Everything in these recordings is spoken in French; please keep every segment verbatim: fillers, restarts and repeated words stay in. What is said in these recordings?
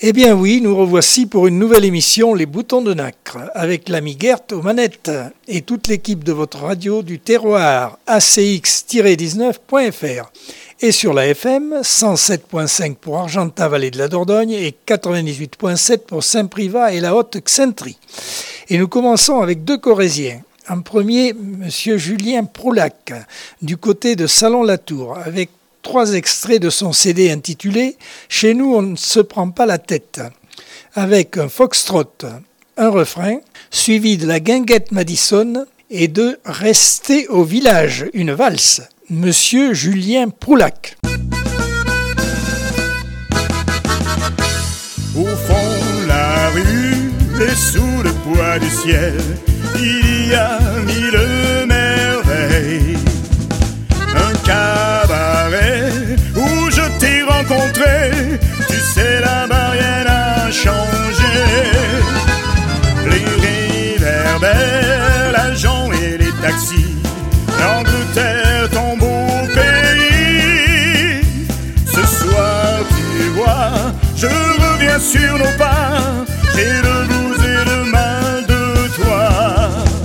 Eh bien oui, nous revoici pour une nouvelle émission Les Boutons de Nacre, avec l'ami Gert aux manettes et toute l'équipe de votre radio du terroir A C X dix-neuf point F R et sur la F M cent sept point cinq pour Argentat, vallée de la Dordogne et quatre-vingt-dix-huit point sept pour Saint-Privat et la Haute-Xaintrie. Et nous commençons avec deux Corréziens. En premier, Monsieur Julien Proulac, du côté de Salon-la-Tour, avec trois extraits de son C D intitulé « Chez nous, on ne se prend pas la tête », avec un foxtrot, un refrain, suivi de la guinguette Madison et de « Rester au village », une valse. Monsieur Julien Proulac. Au fond, la rue est sous le poids du ciel, il y a mille merveilles. Un cabaret où je t'ai rencontré, tu sais là-bas rien n'a changé. Les réverbères, l'agent et les taxis, l'Angleterre, ton beau pays. Ce soir tu vois, je reviens sur nos pas, j'ai le blues et le mal de toi.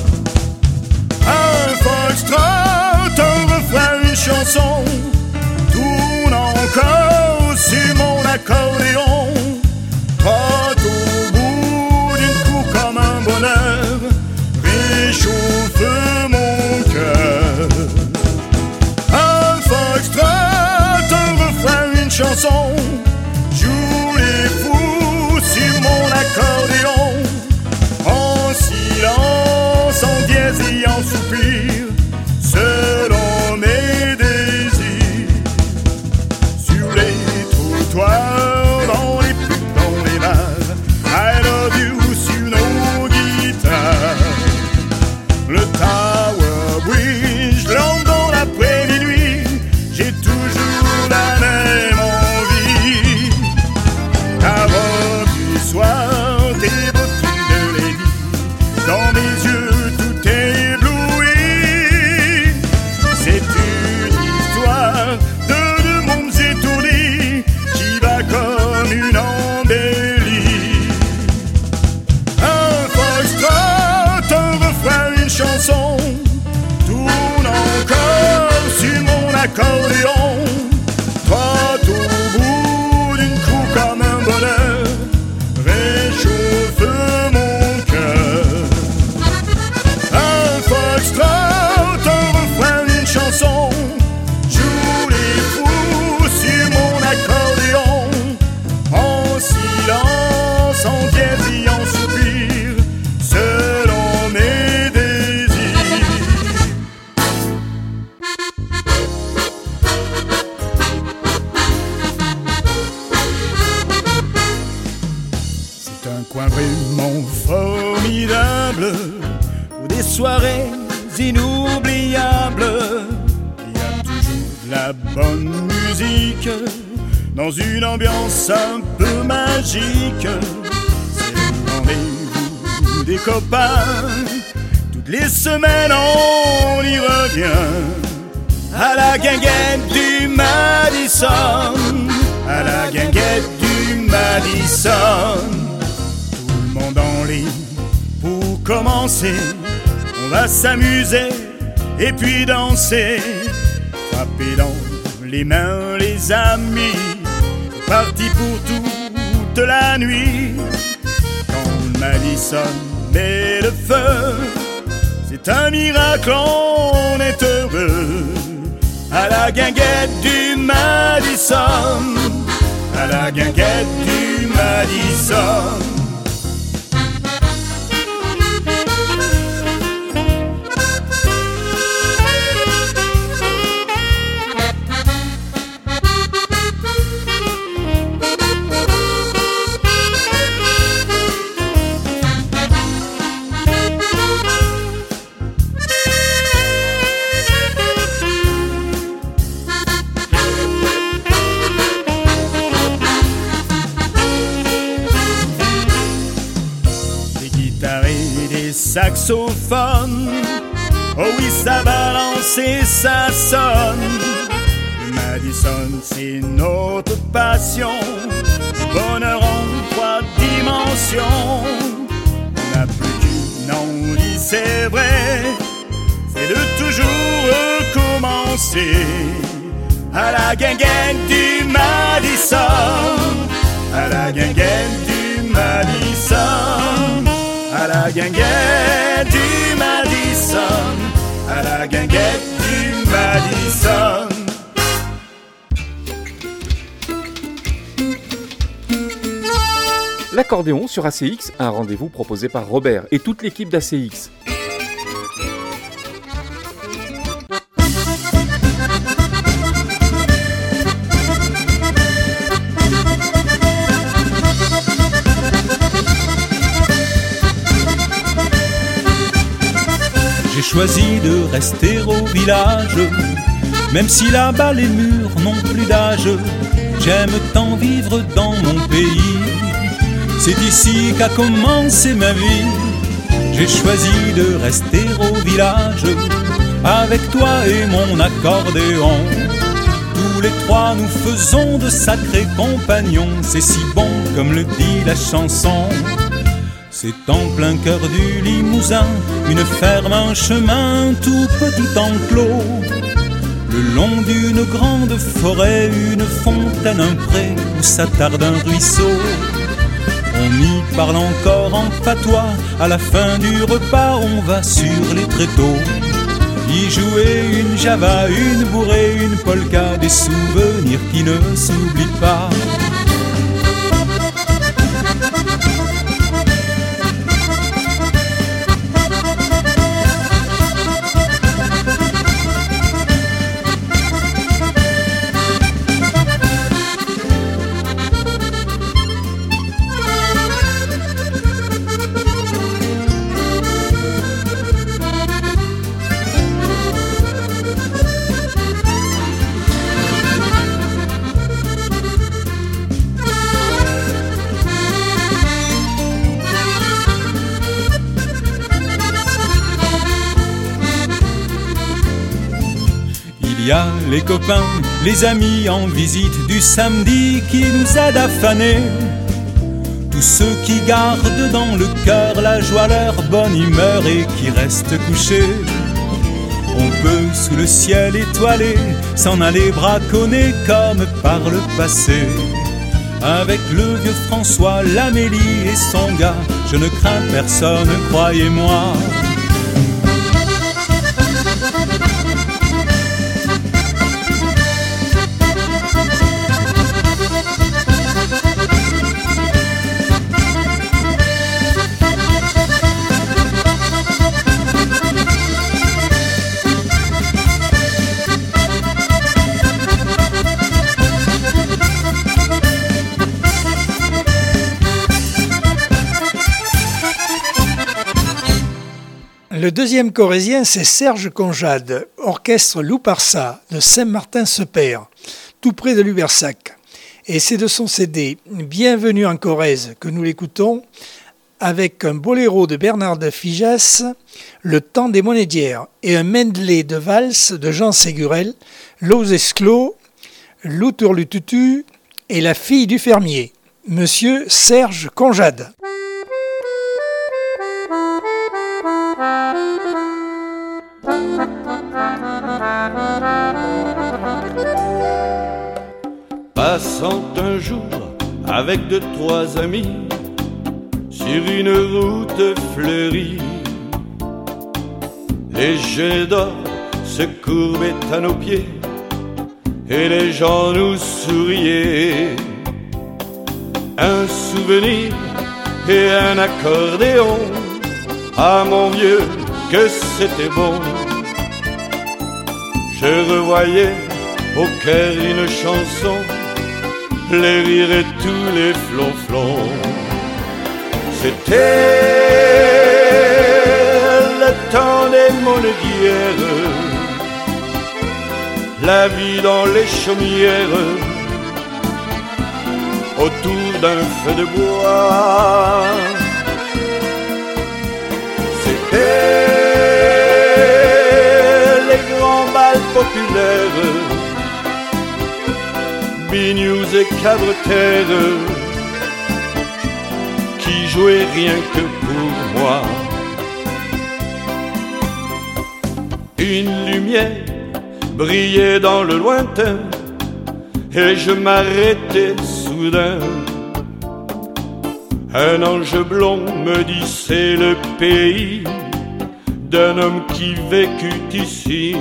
Un foxtrot, un refrain, une chanson tourne encore sur mon accordéon. Trotte au bout d'une cour comme un bonheur, réchauffe mon cœur. Un foxtrot, un refrain, une chanson, joue les fous sur mon accordéon. En silence, en dièse et en soupir, selon mes désirs. Sur les trottoirs, dans les pubs, dans les bars, I love you sur nos guitares. Le Tower Bridge, l'homme dans l'après-minuit, j'ai toujours la même envie. Ta robe du soir, tes bottines de lady, dans mes yeux tout est ébloui. C'est une histoire de deux mondes étourdis qui va comme une embellie. Un foxtrot, un refrain, une chanson tourne encore sur mon accordéon. Trotte au bout d'une cour comme un bonheur, réchauffe mon cœur. Un foxtrot, un refrain, une chanson, joue les fous sur mon accordéon. En silence, en dièse et en soupir, selon mes désirs. C'est un coin vraiment formidable, pour des soirées inoubliables. Il y a toujours de la bonne musique, dans une ambiance un peu magique. C'est le rendez-vous des copains, toutes les semaines on y revient. À la guinguette du Madison, à la guinguette du Madison. Tout le monde en ligne pour commencer, on va s'amuser et puis danser. Frapper dans les mains les amis, c'est parti pour toute la nuit. Quand le Madison met le feu, c'est un miracle, on est heureux. À la guinguette du Madison, à la guinguette du Madison. Saxophone, oh oui ça balance et ça sonne. Le Madison c'est notre passion, bonheur en passion. On n'a plus qu'une envie, c'est vrai, c'est de toujours recommencer. À la guinguette du Madison, à la guinguette du Madison, à la guinguette du Madison, à la guinguette du Madison. L'accordéon sur A C X, un rendez-vous proposé par Robert et toute l'équipe d'A C X. J'ai choisi de rester au village, même si là-bas les murs n'ont plus d'âge. J'aime tant vivre dans mon pays, c'est ici qu'a commencé ma vie. J'ai choisi de rester au village, avec toi et mon accordéon. Tous les trois nous faisons de sacrés compagnons, c'est si bon comme le dit la chanson. C'est en plein cœur du Limousin, une ferme, un chemin, tout petit enclos. Le long d'une grande forêt, une fontaine, un pré où s'attarde un ruisseau. On y parle encore en patois, à la fin du repas on va sur les tréteaux. Y jouer une java, une bourrée, une polka, des souvenirs qui ne s'oublient pas. Il y a les copains, les amis en visite du samedi qui nous aident à faner. Tous ceux qui gardent dans le cœur la joie, leur bonne humeur et qui restent couchés. On peut sous le ciel étoilé s'en aller braconner comme par le passé. Avec le vieux François, l'Amélie et son gars, je ne crains personne, croyez-moi. Le deuxième corrézien, c'est Serge Conjade, orchestre Louparsa de Saint-Martin-se-Père, tout près de Lubersac. Et c'est de son C D Bienvenue en Corrèze que nous l'écoutons avec un boléro de Bernard de Figes, Le temps des monédières, et un medley de valse de Jean Ségurel, L'Aux Esclos, L'Outurlututu et La fille du fermier, Monsieur Serge Conjade. Passant un jour avec deux, trois amis sur une route fleurie, les jets d'or se courbaient à nos pieds et les gens nous souriaient. Un souvenir et un accordéon, ah mon vieux que c'était bon. Je revoyais au cœur une chanson, les rires et tous les flonflons. C'était le temps des monédières, la vie dans les chaumières, autour d'un feu de bois. C'était les grands bals populaires, bignoux et cabretères, qui jouer rien que pour moi. Une lumière brillait dans le lointain et je m'arrêtais soudain. Un ange blond me dit c'est le pays d'un homme qui vécut ici.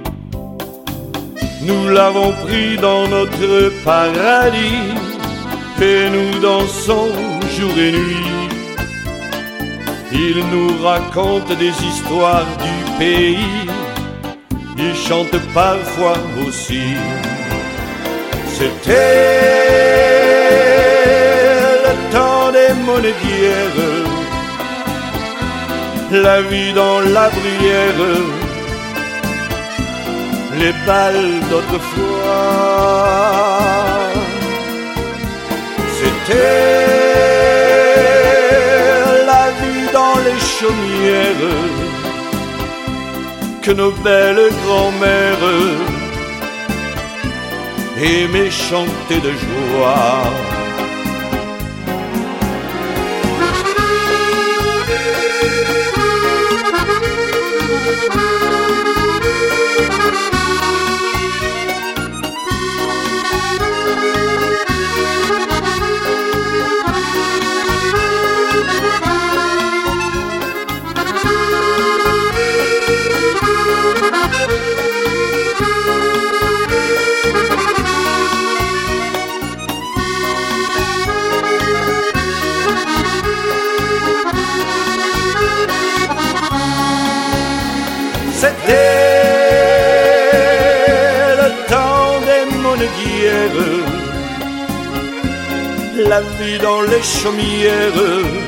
Nous l'avons pris dans notre paradis et nous dansons jour et nuit. Il nous raconte des histoires du pays, il chante parfois aussi. C'était le temps des monedières, la vie dans la bruyère, les balles d'autrefois. C'était la vie dans les chaumières que nos belles grand-mères aimaient chanter de joie. C'était le temps des monedières, la vie dans les chaumières,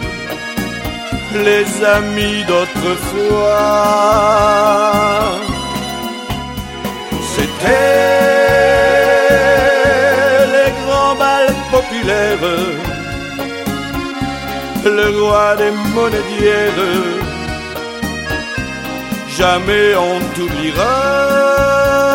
les amis d'autrefois. C'était les grands bals populaires, le roi des monedières. Jamais on t'oubliera.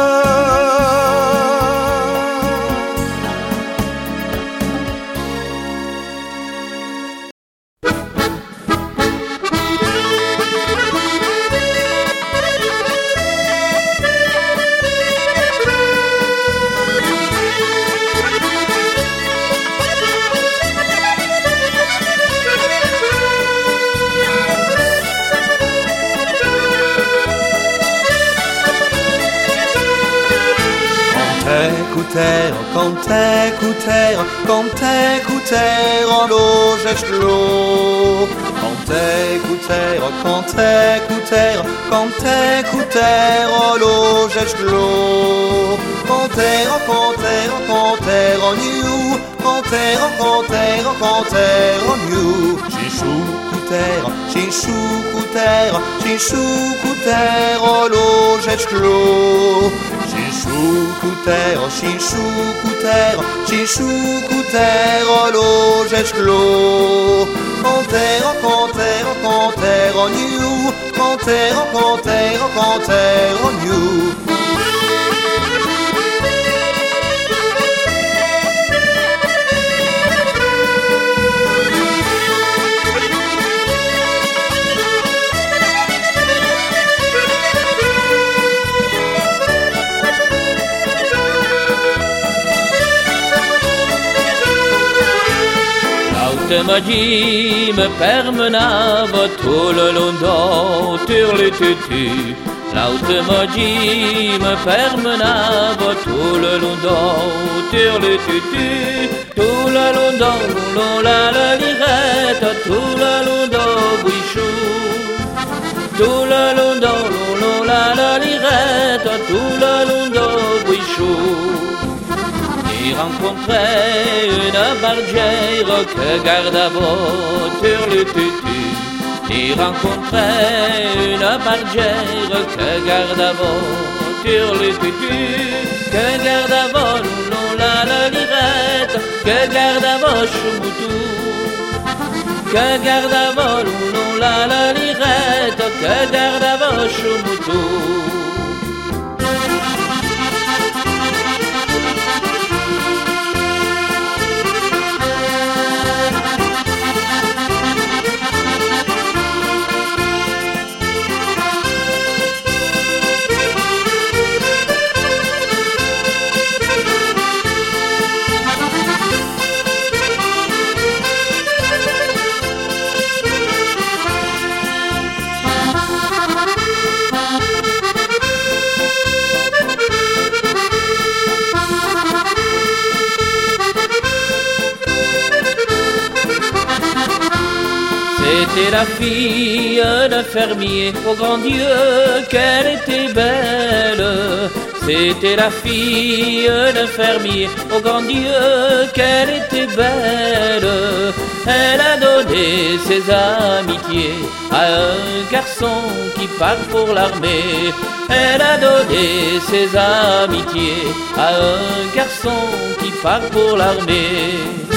Quand t'écoutèrent, quand t'écoutèrent en l'eau, quand t'écoutèrent, quand t'écoutèrent, quand t'écoutèrent en l'eau, quand t'écoutèrent, quand t'écoutèrent, quand t'écoutèrent en you, quand t'écoutèrent, quand t'écoutèrent, quand t'écoutèrent en you. Chichoucoutèrent, chichoucoutèrent, chichoucoutèrent en l'eau, Chichoucoutèrent, chichoucoutèrent, chichoucoutèrent en l'eau, Cantèrent, cantèrent, cantèrent en you, cantèrent, cantèrent, cantèrent en you. Magie me permenava tout le long sur le tutu. L'aute magie me permenava tout le long sur le tutu. Tout le long la la lirette, tout le long bouichou. Tout le long la la lirette, tout le long bouichou. J'ai rencontré une bergère que garde à sur le tutu. J'ai rencontré une bergère que garde à sur le tutu. Que garde à non la la lirette, que garde à choumoutou. Que garde à non la la lirette, que garde à choumoutou. C'était la fille d'un fermier, au grand Dieu, qu'elle était belle. C'était la fille d'un fermier, au grand Dieu, qu'elle était belle. Elle a donné ses amitiés à un garçon qui part pour l'armée. Elle a donné ses amitiés à un garçon qui part pour l'armée.